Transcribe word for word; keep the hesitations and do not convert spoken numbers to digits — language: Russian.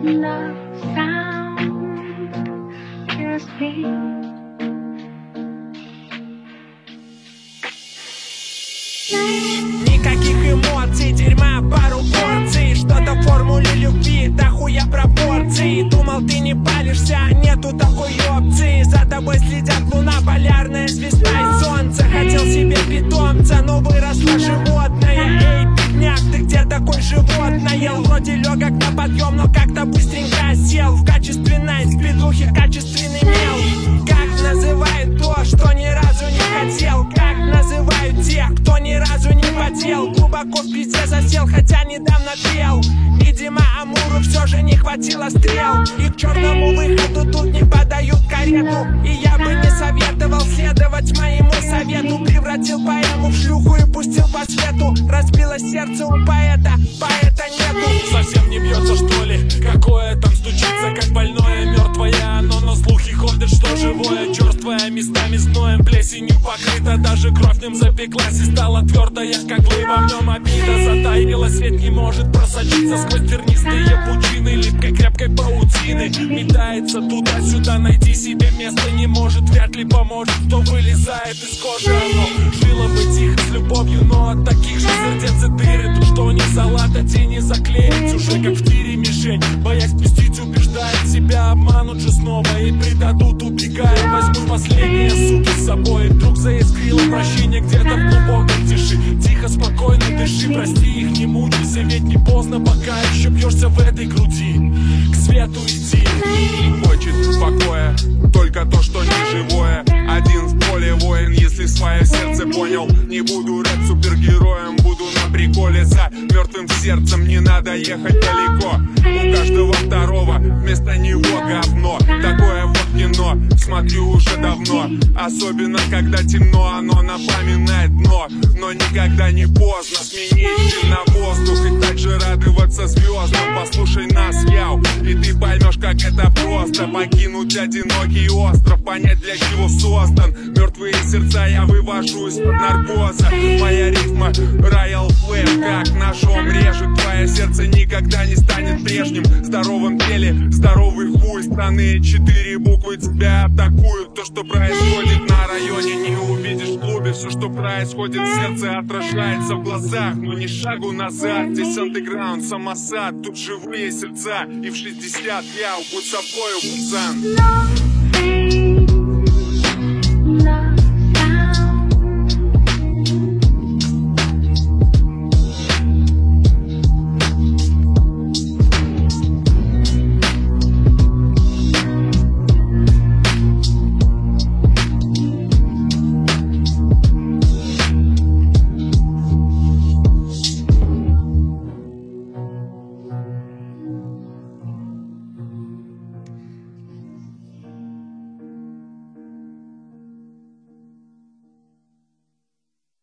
the sound, just me. Никаких эмоций, дерьма пару порций. Что-то в формуле любви, да хуя пропорций. Думал, ты не палишься, нету такой опции. За тобой следят луна, полярная звезда и солнце. Хотел себе питомца, но выросло животное. Эй, бедняк, ты где такой животное? Вроде легок на подъем, но как-то быстренько сел. В качественной спидухе качественный мел. Как называют то, что ни разу не хотел? Как называют тех, кто ни разу не потел? Глубоко в пизде засел, хотя недавно пел. Видимо, Амуру все же не хватило стрел. И к черному выходу тут не подают карету. И я бы не советовал следовать моему совету. Превратил поэму в шлюху и пустил по свету. Разбило сердце у поэта, поэта нету. Совсем не бьется, что ли? Какое там стучится, как больное, мертвое оно на слухи ходит, что живое, черствое, местами зноем, плесенью покрыто. Даже кровь в нем запеклась и стала твердая, как глыба. В нем обида затаила, свет не может просочиться сквозь тернистые пучины липкой крепкой паутины. Метается туда-сюда, найти себе место не может. Вряд ли поможет, кто вылезает из кожи. Оно жило бы тихо с любовью, но от таких же сердец и дыры. Тут что не залатать и не заклеить, уже как в тире мишень. Боясь пустить, убеждает себя, обманут же снова и предадут, убегая. Возьмут последние суки с собой. Вдруг заискрило прощение где-то в глубокой тиши. Тихо, спокойно дыши, прости их, не мучайся, ведь не поздно, пока еще бьешься в этой груди. К свету иди. Хочет покоя, только то, что не живое. Один в поле воин, если свое сердце понял. Не буду рэп-супергероем, буду на приколе. За мертвым сердцем не надо ехать далеко. У каждого второго вместо него говно. Такое вот кино смотрю уже давно. Особенно когда темно, оно напоминает дно. Но никогда не поздно сменить стиль на воздух и также радоваться звездам. Послушай нас, яу, и ты поймешь, как это просто. Покинуть одинокий остров, понять, для чего создан. Мертвые сердца я вывожу из-под наркоза. Моя рифма Royal Flash, как ножом режет. Твое сердце никогда не станет прежним. В здоровом теле здоровый хуй страны. Четыре буквы тебя атакуют. То, что происходит на районе, не увидишь в клубе. Все, что происходит в сердце, отражается в глазах. Но ни шагу назад, здесь андеграунд, самосад. Тут живые сердца, и в шестьдесят я будь собою, пацан.